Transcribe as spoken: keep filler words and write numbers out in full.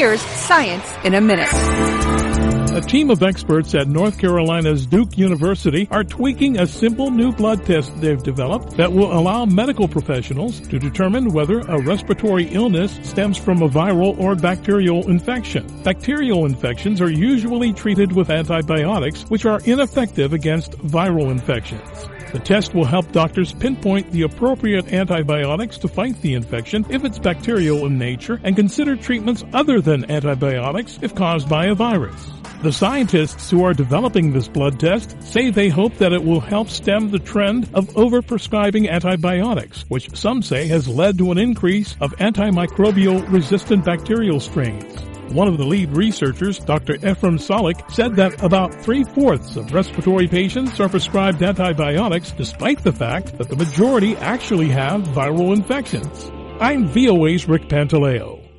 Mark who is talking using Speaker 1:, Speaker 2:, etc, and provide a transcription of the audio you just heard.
Speaker 1: Here's Science in a Minute.
Speaker 2: A team of experts at North Carolina's Duke University are tweaking a simple new blood test they've developed that will allow medical professionals to determine whether a respiratory illness stems from a viral or bacterial infection. Bacterial infections are usually treated with antibiotics, which are ineffective against viral infections. The test will help doctors pinpoint the appropriate antibiotics to fight the infection if it's bacterial in nature and consider treatments other than antibiotics if caused by a virus. The scientists who are developing this blood test say they hope that it will help stem the trend of overprescribing antibiotics, which some say has led to an increase of antimicrobial resistant bacterial strains. One of the lead researchers, Doctor Ephraim Solik, said that about three-fourths of respiratory patients are prescribed antibiotics despite the fact that the majority actually have viral infections. I'm V O A's Rick Pantaleo.